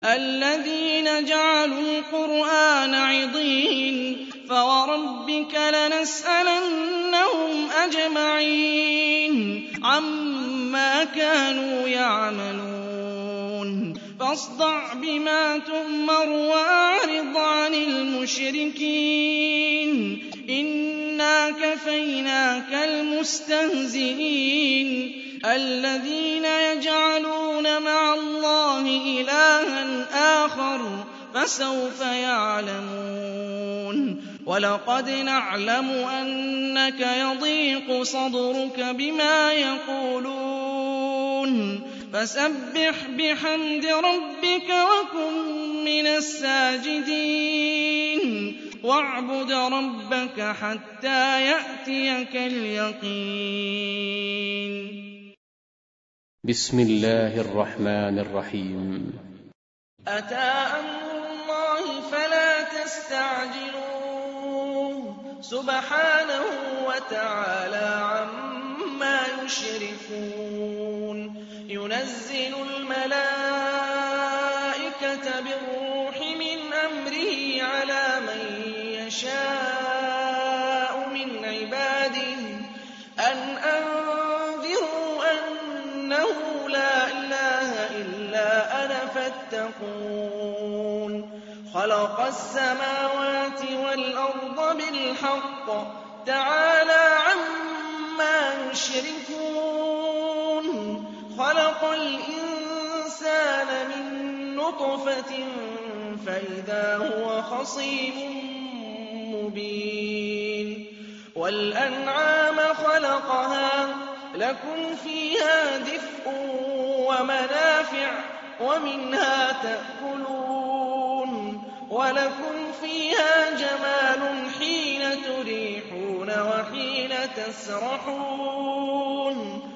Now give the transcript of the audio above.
الَّذِينَ جَعَلُوا الْقُرْآنَ عِضِينَ فَوَرَبِّكَ لَنَسْأَلَنَّهُمْ أَجْمَعِينَ عَمَّا كَانُوا يَعْمَلُونَ فاصْدَعْ بِمَا تُؤْمَرُ وَأَعْرِضْ عَنِ الْمُشْرِكِينَ إِنَّا كَفَيْنَاكَ الْمُسْتَهْزِئِينَ الَّذِينَ يَجْعَلُونَ مَعَ اللَّهِ إِلَٰهًا آخَرَ فَسَوْفَ يَعْلَمُونَ وَلَقَدْ نَعْلَمُ أَنَّكَ يَضِيقُ صَدْرُكَ بِمَا يَقُولُونَ فَسَبِّحْ بِحَمْدِ رَبِّكَ وَكُن مِّنَ السَّاجِدِينَ وَاعْبُدْ رَبَّكَ حَتَّىٰ يَأْتِيَكَ الْيَقِينُ. بسم الله الرحمن الرحيم. أتى أمر الله فلا تستعجلوه سبحانه وتعالى عما يشركون ينزل الملائكة بالروح من أمره على من يشاء من عباده أن أنذروا أنه لا إله إلا أنا فاتقون خلق السماوات والأرض بالحق تعالى عما يشركون خلق الإنسان من نطفة فإذا هو خصيم مبين وَالْأَنْعَامَ خَلَقَهَا لَكُمْ فِيهَا دِفْءٌ وَمَنَافِعُ وَمِنْهَا تَأْكُلُونَ وَلَكُمْ فِيهَا جَمَالٌ حِينَ تُرِيحُونَ وَحِينَ تَسْرَحُونَ